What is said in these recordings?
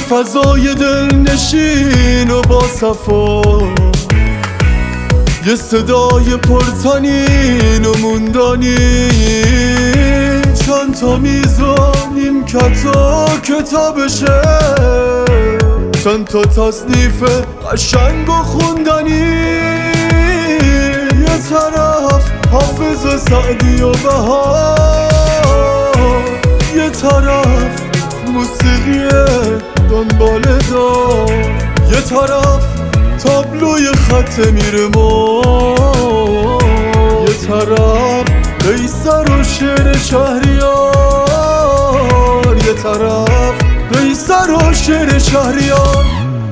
فضای دلنشین و با صفا، یه صدای پرطنین و موندنی، چند تا میزانیم کتا کتابشه، چند تا تصنیف قشنگ و خوندنی. یه طرف حافظ سعدی و بهار، یه طرف موسیقی دنبال دار، یه طرف تابلوی خط میره ما، یه طرف قیصر و شعر شهریار، یه طرف قیصر و شعر شهریار.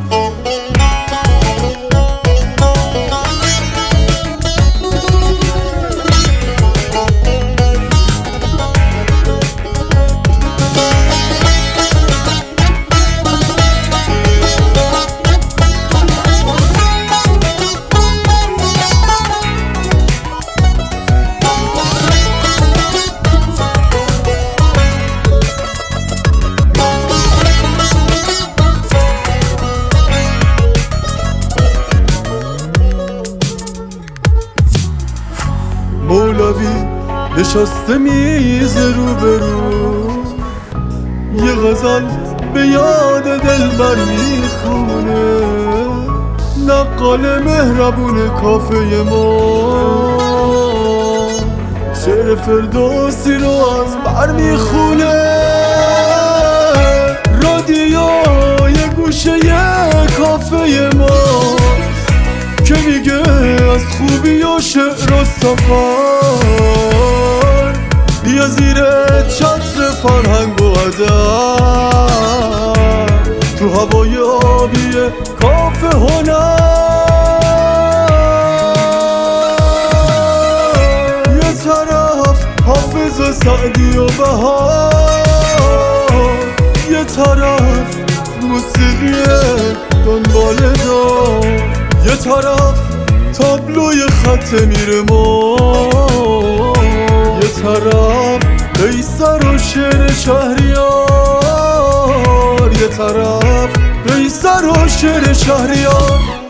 مولوی نشسته میز روبرو، یه غزل به یاد دلبر میخونه، نقال مهربون کافه ما شعر فردوسی رو از بر میخونه. رادیو یه گوشه کافه ما که میگه از خوبی و شعر و سفر، بیا زیر چتر فرهنگ و ادب، تو هوای آبی کافه هنر. یه طرف حافظ سعدی و بهار، یه طرف موسیقی دنبال دار، یه طرف تابلوی خط میره ما، یه طرف قیصر و شعر شهریار، یه طرف قیصر و شعر شهریار.